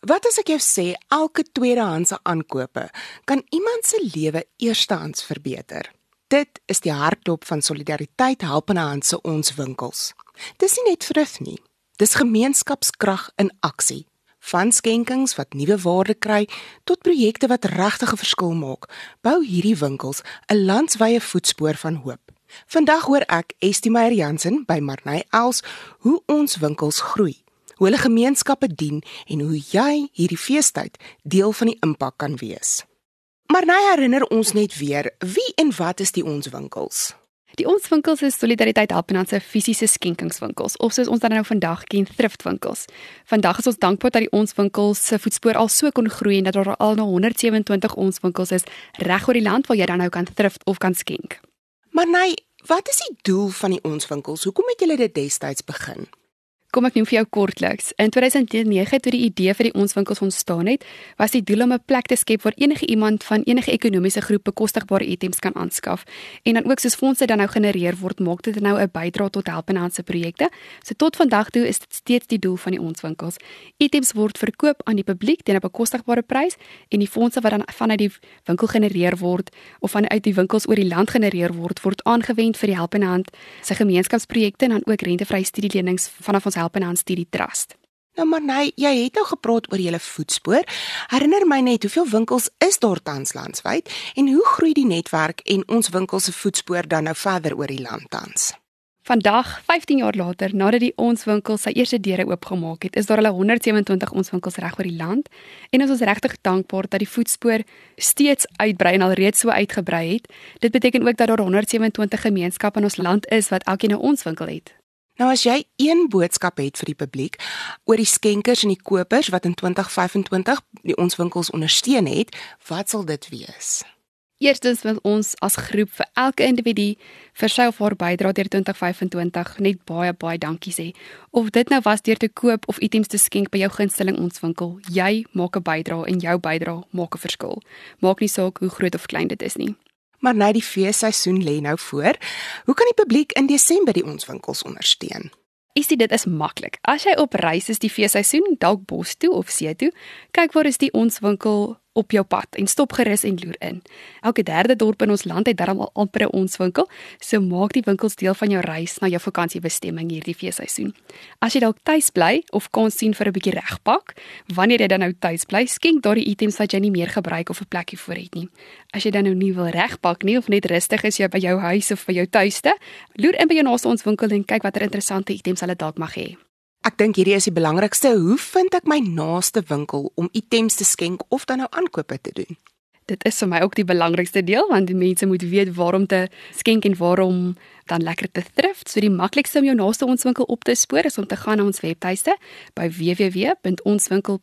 Wat as ek jou sê, elke tweedehandse aankope kan iemand se lewe eerstehands verbeter? Dit is die hartklop van Solidariteit Helpende Hand se Ons Winkels. Dis nie net vrug nie, dis gemeenskapskrag in aksie. Van skenkings wat nuwe waarde kry, tot projekte wat regtig 'n verskil maak, bou hierdie winkels 'n landswye voetspoor van hoop. Vandag hoor ek Estie Meyer-Jansen by Marnay Els hoe ons winkels groei, hoe hulle gemeenskappe dien en hoe jy hierdie feestyd deel van die impak kan wees. Marnay herinner ons net weer, wie en wat is die Ons Winkels? Die Ons Winkels is Solidariteit Helpende Hand se fisiese skenkingswinkels, of soos ons dan nou vandag ken, thriftwinkels. Vandag is ons dankbaar dat die Ons Winkels se voetspoor al so kon groei en dat daar al 127 Ons Winkels is reg oor die land waar jy dan nou kan thrift of kan skenk. Marnay, wat is die doel van die Ons Winkels? Hoekom het julle dit destyds begin? Kom ek noem vir jou kortliks. In 2009 toe die idee vir die Ons Winkels ontstaan het, was die doel om 'n plek te skep waar enige iemand van enige ekonomiese groep bekostigbare items kan aanskaf. En dan ook soos fondse dan nou genereer word, maak dit nou 'n bydrae tot Helpende Hand se projekte. So tot vandag toe is dit steeds die doel van die Ons Winkels. Items word verkoop aan die publiek teen 'n bekostigbare prys en die fondse wat dan vanuit die winkel genereer word of vanuit die winkels oor die land genereer word aangewend vir die Helpende Hand se gemeenskapsprojekte en dan ook rentevrye studielenings vanaf ons Helpende Hand Studie Trust. Nou Marnay, jy het nou gepraat oor julle voetspoor. Herinner my net, hoeveel winkels is daar tans landwyd en hoe groei die netwerk en ons winkels se voetspoor dan nou verder oor die land tans? Vandag, 15 jaar later, nadat die Ons Winkels sy eerste deure oopgemaak het, is daar al 127 Ons Winkels reg oor die land en ons is regtig dankbaar dat die voetspoor steeds uitbrei en alreeds so uitgebrei het. Dit beteken ook dat daar 127 gemeenskappe in ons land is wat elkeen 'n Ons Winkel het. Nou as jy een boodskap het vir die publiek oor die skenkers en die kopers wat in 2025 die Ons Winkels ondersteun het, wat sal dit wees? Eerstens wil ons as groep vir elke individu vir sy of haar bydrae deur 2025 net baie dankie sê. Of dit nou was deur te koop of items te skenk by jou gunsteling Ons Winkel, jy maak 'n bydrae en jou bydrae maak 'n verskil. Maak nie saak hoe groot of klein dit is nie. Maar nou die feesseisoen lê nou voor. Hoe kan die publiek in Desember die Ons Winkels ondersteun? Dit is maklik. As jy op reis is die feesseisoen, dalk bos toe of see toe, kyk waar is die Ons Winkel op jou pad en stop gerus en loer in. Elke derde dorp in ons land het darm al amper 'n Ons Winkel, so maak die winkels deel van jou reis na jou vakansiebestemming hierdie feesseisoen. As jy dalk tuis bly of kans sien vir 'n bietjie regpak, wanneer jy dan nou tuis bly, skenk daardie items wat jy nie meer gebruik of 'n plekkie vir het nie. As jy dan nou nie wil regpak nie of net rustig is jy by jou huis of by jou tuiste, loer in by jou naaste Ons Winkel en kyk watter interessante items hulle dalk mag hê. Ek dink hierdie is die belangrikste. Hoe vind ek my naaste winkel om items te skenk of dan nou aankope te doen? Dit is vir my ook die belangrikste deel, want die mense moet weet waarom te skenk en waarom dan lekker te thrift. So die maklikste om jou naaste Ons Winkel op te spoor is om te gaan na ons webtuiste by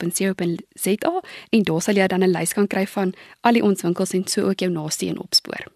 www.onswinkel.co.za en daar sal jy dan 'n lys kan kry van al die Ons Winkels en so ook jou naaste een opspoor.